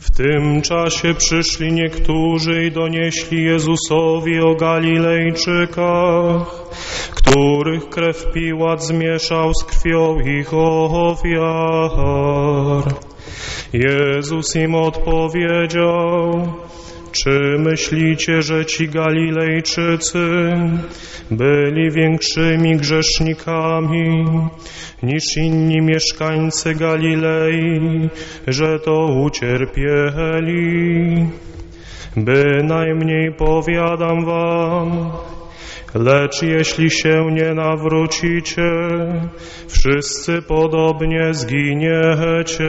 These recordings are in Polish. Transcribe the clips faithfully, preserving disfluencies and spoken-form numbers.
W tym czasie przyszli niektórzy i donieśli Jezusowi o Galilejczykach, których krew Piłat zmieszał z krwią ich ofiar. Jezus im odpowiedział: czy myślicie, że ci Galilejczycy byli większymi grzesznikami niż inni mieszkańcy Galilei, że to ucierpieli? Bynajmniej powiadam wam, lecz jeśli się nie nawrócicie, wszyscy podobnie zginiecie.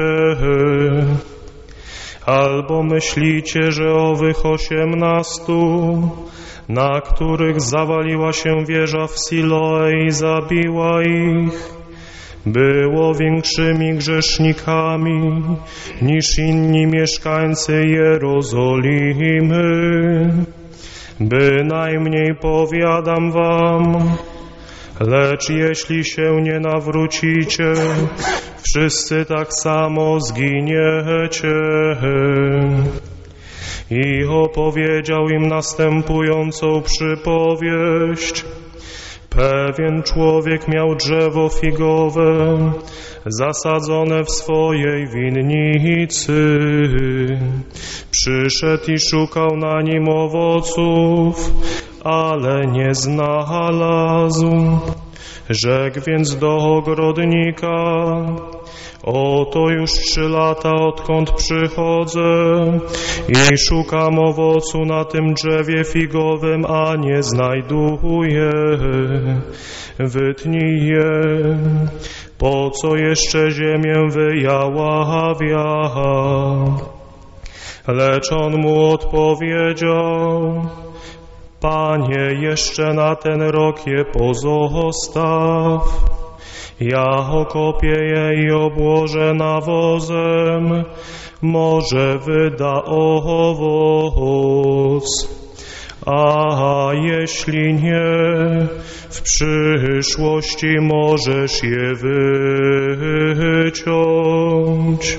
Albo myślicie, że owych osiemnastu, na których zawaliła się wieża w Siloe i zabiła ich, było większymi grzesznikami niż inni mieszkańcy Jerozolimy? Bynajmniej powiadam wam, lecz jeśli się nie nawrócicie, wszyscy tak samo zginiecie. I opowiedział im następującą przypowieść. Pewien człowiek miał drzewo figowe zasadzone w swojej winnicy. Przyszedł i szukał na nim owoców, ale nie znalazł. Rzekł więc do ogrodnika: oto już trzy lata, odkąd przychodzę i szukam owocu na tym drzewie figowym, a nie znajduję. Wytnij je, po co jeszcze ziemię wyjaławia? Lecz on mu odpowiedział: Panie, jeszcze na ten rok je pozostaw. Ja okopię je i obłożę nawozem, może wyda owoc. A jeśli nie, w przyszłości możesz je wyciąć.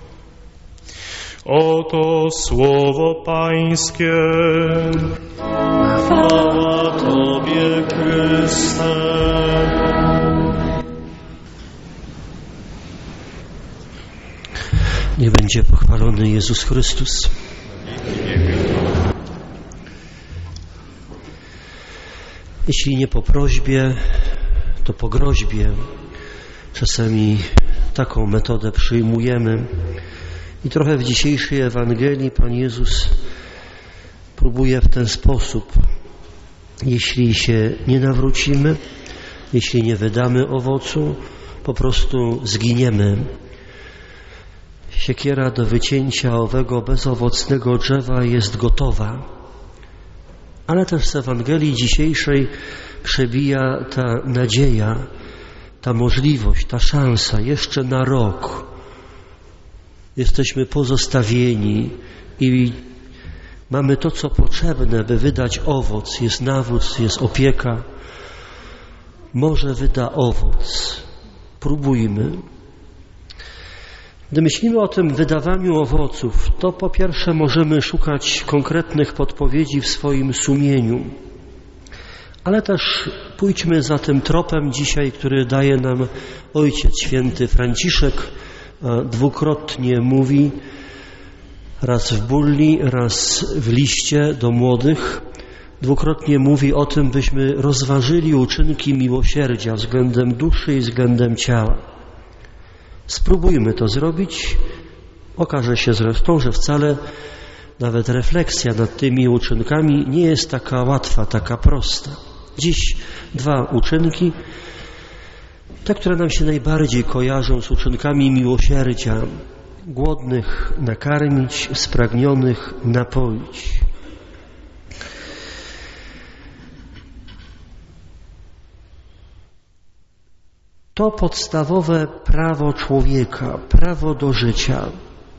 Oto słowo Pańskie. Chwała Tobie, Chryste. Niech będzie pochwalony Jezus Chrystus. Jeśli nie po prośbie, to po groźbie. Czasami taką metodę przyjmujemy. I trochę w dzisiejszej Ewangelii Pan Jezus próbuje w ten sposób. Jeśli się nie nawrócimy, jeśli nie wydamy owocu, po prostu zginiemy. Siekiera do wycięcia owego bezowocnego drzewa jest gotowa. Ale też z Ewangelii dzisiejszej przebija ta nadzieja, ta możliwość, ta szansa jeszcze na rok. Jesteśmy pozostawieni i mamy to, co potrzebne, by wydać owoc. Jest nawóz, jest opieka. Może wyda owoc. Próbujmy. Gdy myślimy o tym wydawaniu owoców, to po pierwsze możemy szukać konkretnych podpowiedzi w swoim sumieniu. Ale też pójdźmy za tym tropem dzisiaj, który daje nam Ojciec Święty Franciszek. Dwukrotnie mówi, raz w bulli, raz w liście do młodych, dwukrotnie mówi o tym, byśmy rozważyli uczynki miłosierdzia względem duszy i względem ciała. Spróbujmy to zrobić. Okaże się zresztą, że wcale nawet refleksja nad tymi uczynkami nie jest taka łatwa, taka prosta. Dziś dwa uczynki, te, które nam się najbardziej kojarzą z uczynkami miłosierdzia. Głodnych nakarmić, spragnionych napoić. To podstawowe prawo człowieka, prawo do życia.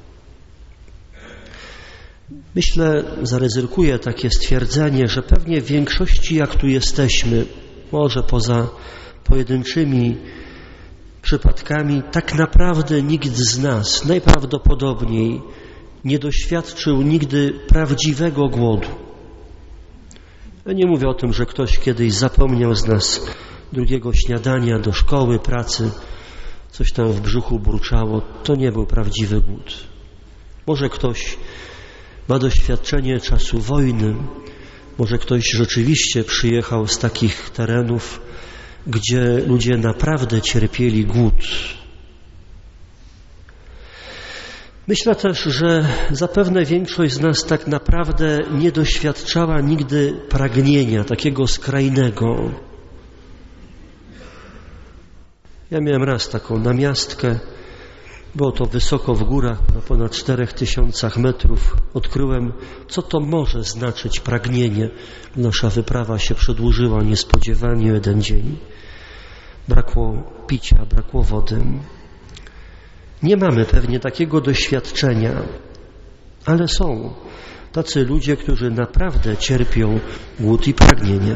Myślę, zaryzykuję takie stwierdzenie, że pewnie w większości, jak tu jesteśmy, może poza pojedynczymi przypadkami, tak naprawdę nikt z nas najprawdopodobniej nie doświadczył nigdy prawdziwego głodu. Ja nie mówię o tym, że ktoś kiedyś zapomniał z nas drugiego śniadania do szkoły, pracy, coś tam w brzuchu burczało. To nie był prawdziwy głód. Może ktoś ma doświadczenie czasu wojny, może ktoś rzeczywiście przyjechał z takich terenów, gdzie ludzie naprawdę cierpieli głód. Myślę też, że zapewne większość z nas tak naprawdę nie doświadczała nigdy pragnienia takiego skrajnego. Ja miałem raz taką namiastkę, było to wysoko w górach, na ponad czterech tysiącach metrów. Odkryłem, co to może znaczyć pragnienie. Nasza wyprawa się przedłużyła niespodziewanie o jeden dzień. Brakło picia, brakło wody. Nie mamy pewnie takiego doświadczenia, ale są tacy ludzie, którzy naprawdę cierpią głód i pragnienie.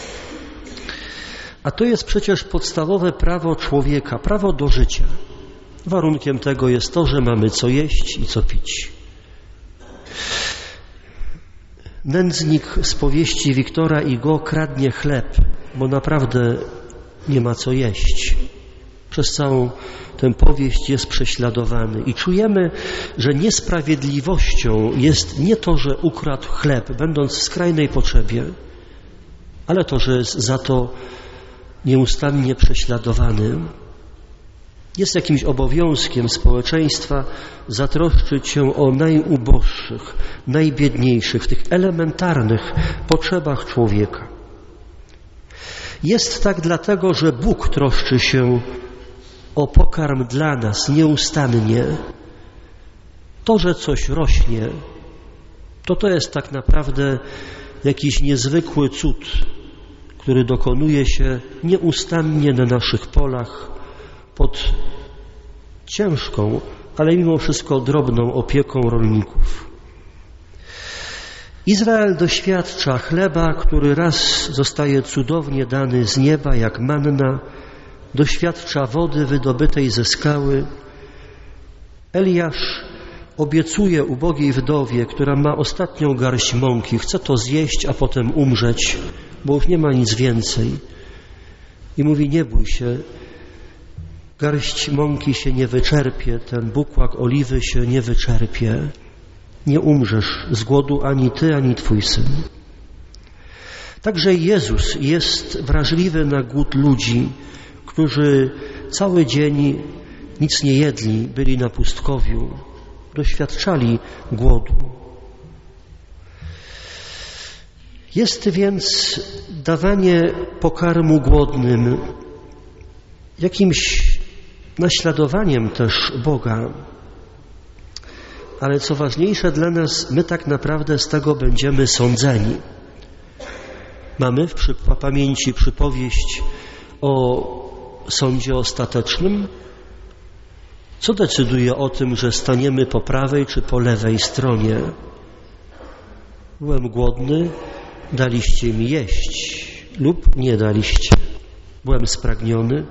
A to jest przecież podstawowe prawo człowieka, prawo do życia. Warunkiem tego jest to, że mamy co jeść i co pić. Nędznik z powieści Wiktora Hugo kradnie chleb, bo naprawdę nie ma co jeść. Przez całą tę powieść jest prześladowany i czujemy, że niesprawiedliwością jest nie to, że ukradł chleb, będąc w skrajnej potrzebie, ale to, że jest za to nieustannie prześladowany. Jest jakimś obowiązkiem społeczeństwa zatroszczyć się o najuboższych, najbiedniejszych, w tych elementarnych potrzebach człowieka. Jest tak dlatego, że Bóg troszczy się o pokarm dla nas nieustannie. To, że coś rośnie, to to jest tak naprawdę jakiś niezwykły cud, który dokonuje się nieustannie na naszych polach pod ciężką, ale mimo wszystko drobną opieką rolników. Izrael doświadcza chleba, który raz zostaje cudownie dany z nieba jak manna, doświadcza wody wydobytej ze skały. Eliasz obiecuje ubogiej wdowie, która ma ostatnią garść mąki, chce to zjeść, a potem umrzeć, bo już nie ma nic więcej. I mówi: nie bój się, garść mąki się nie wyczerpie, ten bukłak oliwy się nie wyczerpie. Nie umrzesz z głodu ani ty, ani twój syn. Także Jezus jest wrażliwy na głód ludzi, którzy cały dzień nic nie jedli, byli na pustkowiu, doświadczali głodu. Jest więc dawanie pokarmu głodnym jakimś naśladowaniem też Boga. Ale co ważniejsze dla nas, my tak naprawdę z tego będziemy sądzeni. Mamy w przy, pamięci przypowieść o sądzie ostatecznym. Co decyduje o tym, że staniemy po prawej czy po lewej stronie? Byłem głodny, daliście mi jeść lub nie daliście. Byłem spragniony.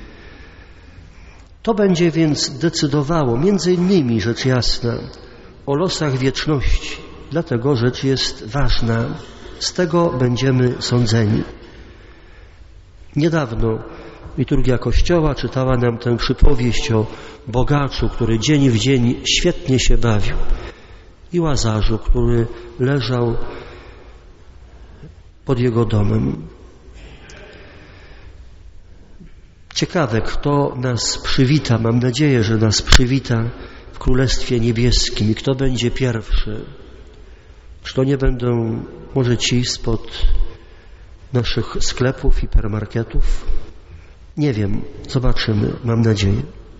To będzie więc decydowało, między innymi, rzecz jasna, o losach wieczności. Dlatego rzecz jest ważna. Z tego będziemy sądzeni. Niedawno liturgia Kościoła czytała nam tę przypowieść o bogaczu, który dzień w dzień świetnie się bawił, i Łazarzu, który leżał pod jego domem. Ciekawe, kto nas przywita, mam nadzieję, że nas przywita w Królestwie Niebieskim i kto będzie pierwszy. Czy to nie będą może ci spod naszych sklepów, hipermarketów? Nie wiem, zobaczymy, mam nadzieję.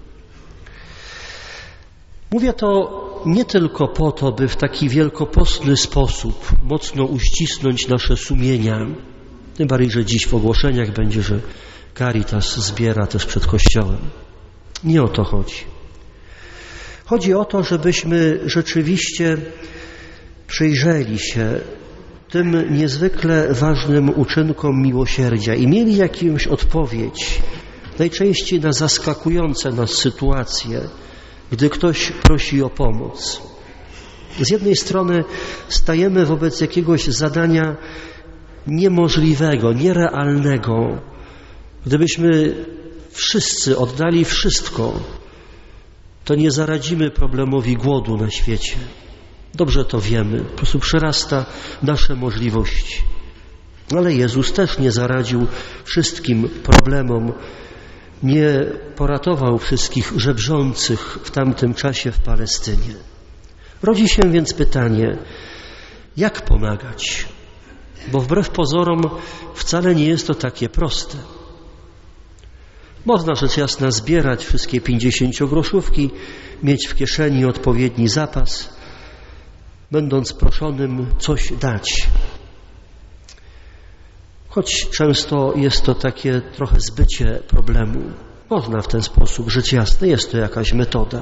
Mówię to nie tylko po to, by w taki wielkopostny sposób mocno uścisnąć nasze sumienia, tym bardziej, że dziś w ogłoszeniach będzie, że Caritas zbiera też przed Kościołem. Nie o to chodzi. Chodzi o to, żebyśmy rzeczywiście przyjrzeli się tym niezwykle ważnym uczynkom miłosierdzia i mieli jakąś odpowiedź, najczęściej na zaskakujące nas sytuacje, gdy ktoś prosi o pomoc. Z jednej strony stajemy wobec jakiegoś zadania niemożliwego, nierealnego. Gdybyśmy wszyscy oddali wszystko, to nie zaradzimy problemowi głodu na świecie. Dobrze to wiemy, po prostu przerasta nasze możliwości. Ale Jezus też nie zaradził wszystkim problemom, nie poratował wszystkich żebrzących w tamtym czasie w Palestynie. Rodzi się więc pytanie, jak pomagać? Bo wbrew pozorom wcale nie jest to takie proste. Można rzecz jasna zbierać wszystkie pięćdziesięciogroszówki, mieć w kieszeni odpowiedni zapas, będąc proszonym coś dać. Choć często jest to takie trochę zbycie problemu. Można w ten sposób, rzecz jasna, jest to jakaś metoda.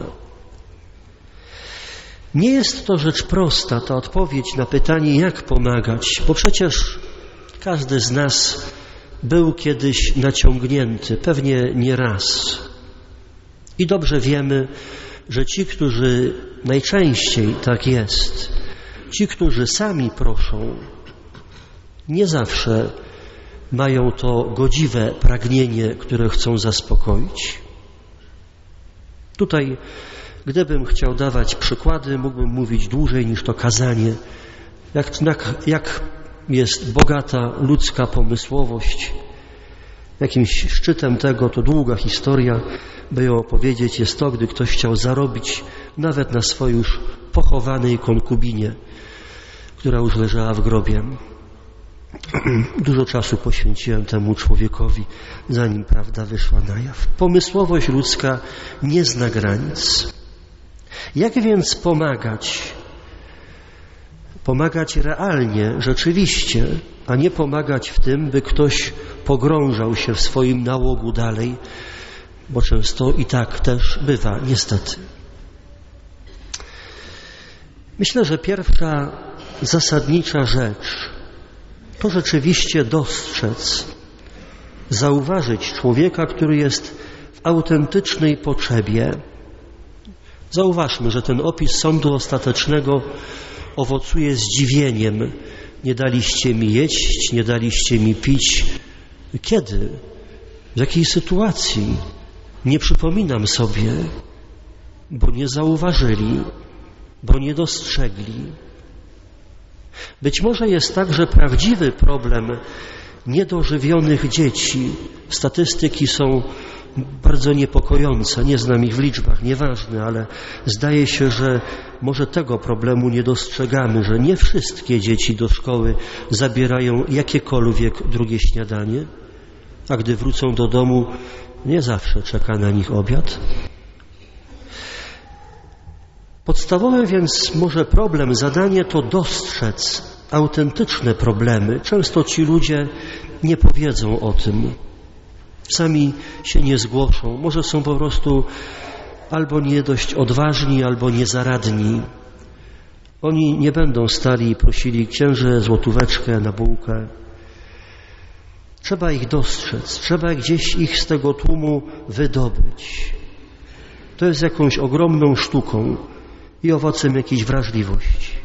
Nie jest to rzecz prosta, ta odpowiedź na pytanie, jak pomagać, bo przecież każdy z nas był kiedyś naciągnięty, pewnie nie raz. I dobrze wiemy, że ci, którzy najczęściej tak jest, ci, którzy sami proszą, nie zawsze mają to godziwe pragnienie, które chcą zaspokoić. Tutaj, gdybym chciał dawać przykłady, mógłbym mówić dłużej niż to kazanie, jak, jak, jak jest bogata ludzka pomysłowość. Jakimś szczytem tego, to długa historia, by ją opowiedzieć, jest to, gdy ktoś chciał zarobić nawet na swojej już pochowanej konkubinie, która już leżała w grobie. Dużo czasu poświęciłem temu człowiekowi, zanim prawda wyszła na jaw. Pomysłowość ludzka nie zna granic. Jak więc pomagać? Pomagać realnie, rzeczywiście, a nie pomagać w tym, by ktoś pogrążał się w swoim nałogu dalej, bo często i tak też bywa, niestety. Myślę, że pierwsza zasadnicza rzecz to rzeczywiście dostrzec, zauważyć człowieka, który jest w autentycznej potrzebie. Zauważmy, że ten opis sądu ostatecznego owocuje zdziwieniem. Nie daliście mi jeść, nie daliście mi pić. Kiedy? W jakiej sytuacji? Nie przypominam sobie, bo nie zauważyli, bo nie dostrzegli. Być może jest tak, że prawdziwy problem niedożywionych dzieci, statystyki są bardzo niepokojące, nie znam ich w liczbach, nieważne, ale zdaje się, że może tego problemu nie dostrzegamy, że nie wszystkie dzieci do szkoły zabierają jakiekolwiek drugie śniadanie, a gdy wrócą do domu, nie zawsze czeka na nich obiad. Podstawowy więc może problem, zadanie to dostrzec autentyczne problemy. Często ci ludzie nie powiedzą o tym. Sami się nie zgłoszą. Może są po prostu albo nie dość odważni, albo niezaradni. Oni nie będą stali i prosili księże złotóweczkę na bułkę. Trzeba ich dostrzec. Trzeba gdzieś ich z tego tłumu wydobyć. To jest jakąś ogromną sztuką i owocem jakiejś wrażliwości.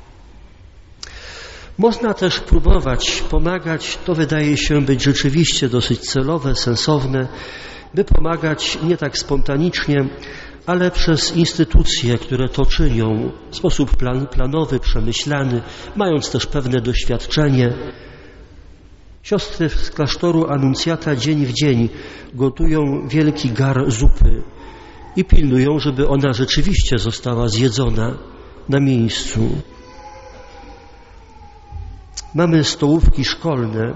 Można też próbować pomagać, to wydaje się być rzeczywiście dosyć celowe, sensowne, by pomagać nie tak spontanicznie, ale przez instytucje, które to czynią w sposób plan, planowy, przemyślany, mając też pewne doświadczenie. Siostry z klasztoru Anuncjata dzień w dzień gotują wielki gar zupy i pilnują, żeby ona rzeczywiście została zjedzona na miejscu. Mamy stołówki szkolne.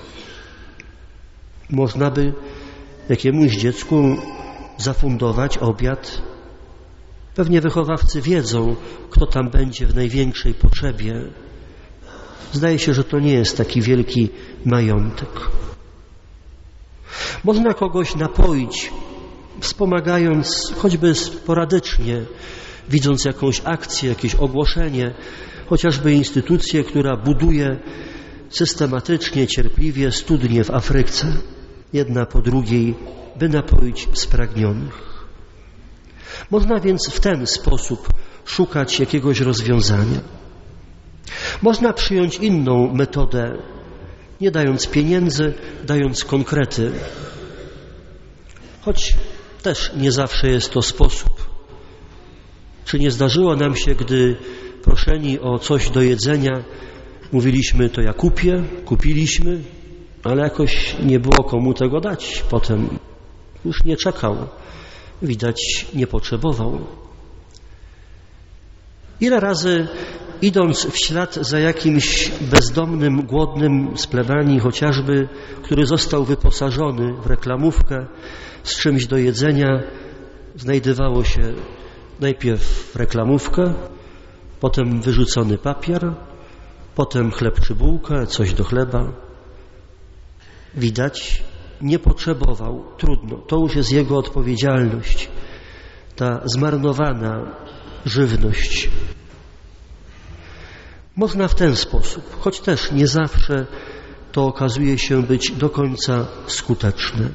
Można by jakiemuś dziecku zafundować obiad. Pewnie wychowawcy wiedzą, kto tam będzie w największej potrzebie. Zdaje się, że to nie jest taki wielki majątek. Można kogoś napoić, wspomagając choćby sporadycznie, widząc jakąś akcję, jakieś ogłoszenie, chociażby instytucję, która buduje systematycznie, cierpliwie studnie w Afryce, jedna po drugiej, by napoić spragnionych. Można więc w ten sposób szukać jakiegoś rozwiązania. Można przyjąć inną metodę, nie dając pieniędzy, dając konkrety. Choć też nie zawsze jest to sposób. Czy nie zdarzyło nam się, gdy proszeni o coś do jedzenia, mówiliśmy, to ja kupię, kupiliśmy, ale jakoś nie było komu tego dać. Potem już nie czekał, widać nie potrzebował. Ile razy idąc w ślad za jakimś bezdomnym, głodnym z plebanii chociażby, który został wyposażony w reklamówkę z czymś do jedzenia, znajdowało się najpierw reklamówkę, potem wyrzucony papier, potem chleb czy bułkę, coś do chleba. Widać, nie potrzebował, trudno, to już jest jego odpowiedzialność, ta zmarnowana żywność. Można w ten sposób, choć też nie zawsze to okazuje się być do końca skuteczne.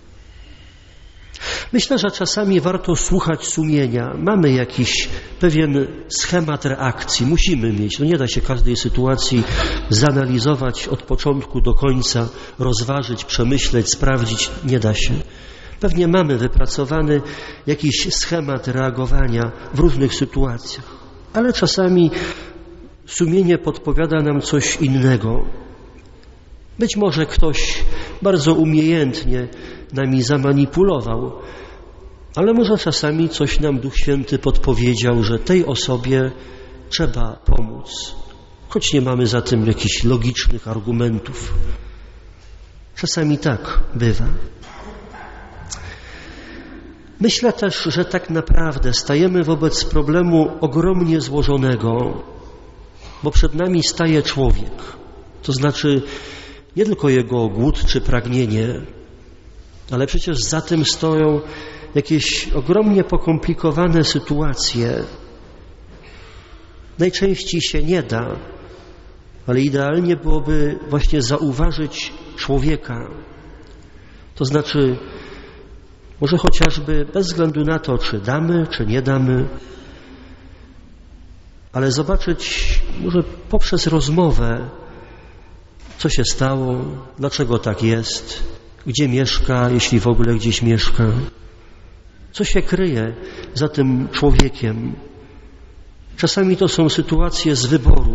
Myślę, że czasami warto słuchać sumienia. Mamy jakiś pewien schemat reakcji, musimy mieć. No nie da się każdej sytuacji zanalizować od początku do końca, rozważyć, przemyśleć, sprawdzić. Nie da się. Pewnie mamy wypracowany jakiś schemat reagowania w różnych sytuacjach, ale czasami sumienie podpowiada nam coś innego. Być może ktoś bardzo umiejętnie nami zamanipulował, ale może czasami coś nam Duch Święty podpowiedział, że tej osobie trzeba pomóc, choć nie mamy za tym jakichś logicznych argumentów. Czasami tak bywa. Myślę też, że tak naprawdę stajemy wobec problemu ogromnie złożonego, bo przed nami staje człowiek, to znaczy nie tylko jego głód czy pragnienie, ale przecież za tym stoją jakieś ogromnie pokomplikowane sytuacje. Najczęściej się nie da, ale idealnie byłoby właśnie zauważyć człowieka. To znaczy, może chociażby bez względu na to, czy damy, czy nie damy, ale zobaczyć może poprzez rozmowę, co się stało, dlaczego tak jest, gdzie mieszka, jeśli w ogóle gdzieś mieszka, co się kryje za tym człowiekiem. Czasami to są sytuacje z wyboru.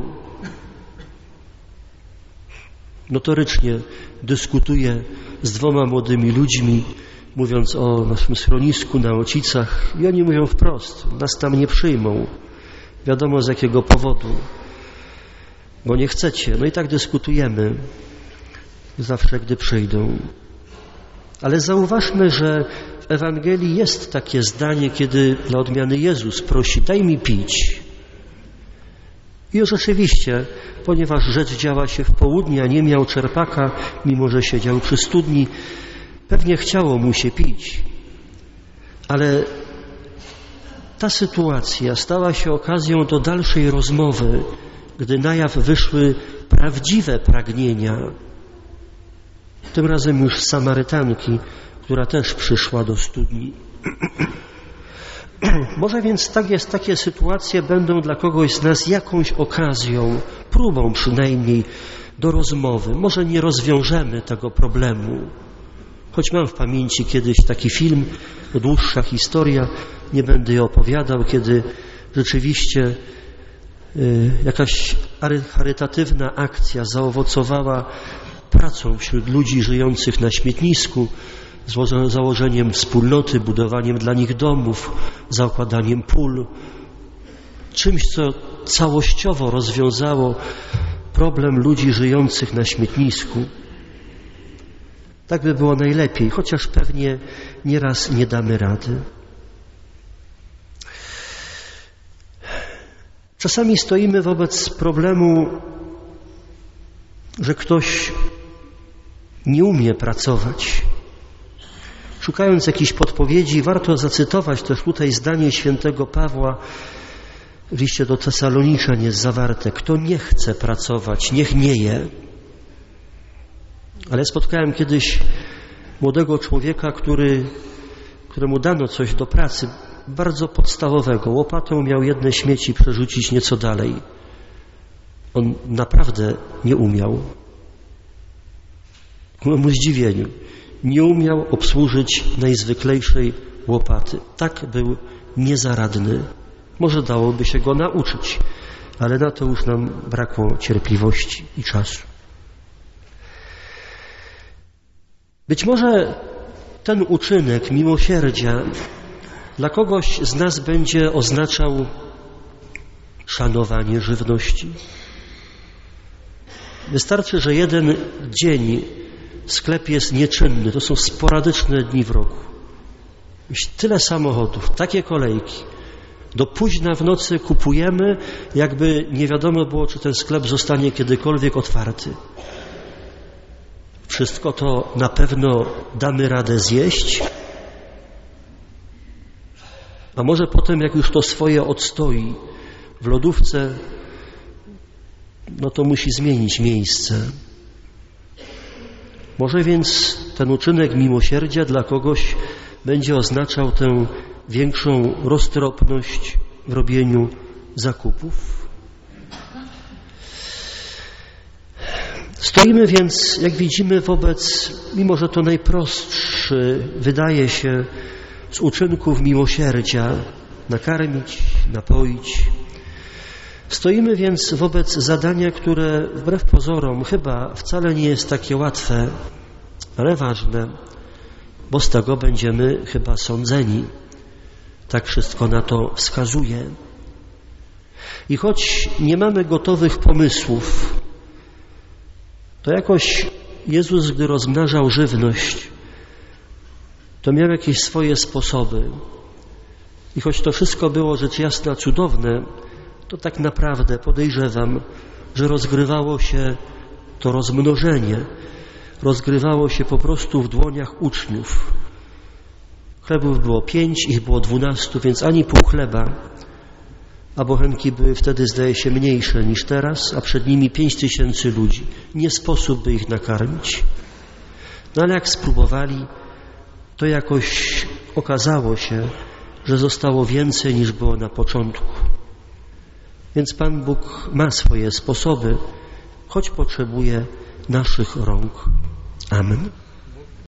Notorycznie dyskutuję z dwoma młodymi ludźmi, mówiąc o naszym schronisku na Ocicach, i oni mówią wprost, nas tam nie przyjmą. Wiadomo z jakiego powodu, bo nie chcecie. No i tak dyskutujemy zawsze, gdy przyjdą. Ale zauważmy, że w Ewangelii jest takie zdanie, kiedy dla odmiany Jezus prosi, daj mi pić. I rzeczywiście, ponieważ rzecz działa się w południe, a nie miał czerpaka, mimo że siedział przy studni, pewnie chciało mu się pić. Ale ta sytuacja stała się okazją do dalszej rozmowy, gdy na jaw wyszły prawdziwe pragnienia. Tym razem już Samarytanki, która też przyszła do studni. Może więc tak jest, takie sytuacje będą dla kogoś z nas jakąś okazją, próbą przynajmniej do rozmowy. Może nie rozwiążemy tego problemu. Choć mam w pamięci kiedyś taki film, dłuższa historia, nie będę jej opowiadał, kiedy rzeczywiście y, jakaś charytatywna akcja zaowocowała pracą wśród ludzi żyjących na śmietnisku, z założeniem wspólnoty, budowaniem dla nich domów, zakładaniem pól. Czymś, co całościowo rozwiązało problem ludzi żyjących na śmietnisku. Tak by było najlepiej, chociaż pewnie nieraz nie damy rady. Czasami stoimy wobec problemu, że ktoś nie umie pracować. Szukając jakichś podpowiedzi, warto zacytować też tutaj zdanie świętego Pawła w liście do Tesaloniczan jest zawarte. Kto nie chce pracować, niech nie je. Ale spotkałem kiedyś młodego człowieka, który, któremu dano coś do pracy. bardzo podstawowego. Łopatą miał jedne śmieci przerzucić nieco dalej. On naprawdę nie umiał. Ku memu zdziwieniu. Nie umiał obsłużyć najzwyklejszej łopaty. Tak był niezaradny. Może dałoby się go nauczyć, ale na to już nam brakło cierpliwości i czasu. Być może ten uczynek miłosierdzia dla kogoś z nas będzie oznaczał szanowanie żywności. Wystarczy, że jeden dzień sklep jest nieczynny. To są sporadyczne dni w roku. Tyle samochodów, takie kolejki. Do późna w nocy kupujemy, jakby nie wiadomo było, czy ten sklep zostanie kiedykolwiek otwarty. Wszystko to na pewno damy radę zjeść, a może potem, jak już to swoje odstoi w lodówce, no to musi zmienić miejsce. Może więc ten uczynek miłosierdzia dla kogoś będzie oznaczał tę większą roztropność w robieniu zakupów. Stoimy więc, jak widzimy, wobec, mimo że to najprostszy wydaje się z uczynków miłosierdzia, nakarmić, napoić. Stoimy więc wobec zadania, które wbrew pozorom chyba wcale nie jest takie łatwe, ale ważne, bo z tego będziemy chyba sądzeni. Tak wszystko na to wskazuje. I choć nie mamy gotowych pomysłów, to jakoś Jezus, gdy rozmnażał żywność, to miał jakieś swoje sposoby. I choć to wszystko było rzecz jasna cudowne, to tak naprawdę podejrzewam, że rozgrywało się to rozmnożenie, rozgrywało się po prostu w dłoniach uczniów. Chlebów było pięć, ich było dwunastu, więc ani pół chleba, a bochenki były wtedy, zdaje się, mniejsze niż teraz, a przed nimi pięć tysięcy ludzi. Nie sposób by ich nakarmić. No ale jak spróbowali, to jakoś okazało się, że zostało więcej niż było na początku. Więc Pan Bóg ma swoje sposoby, choć potrzebuje naszych rąk. Amen.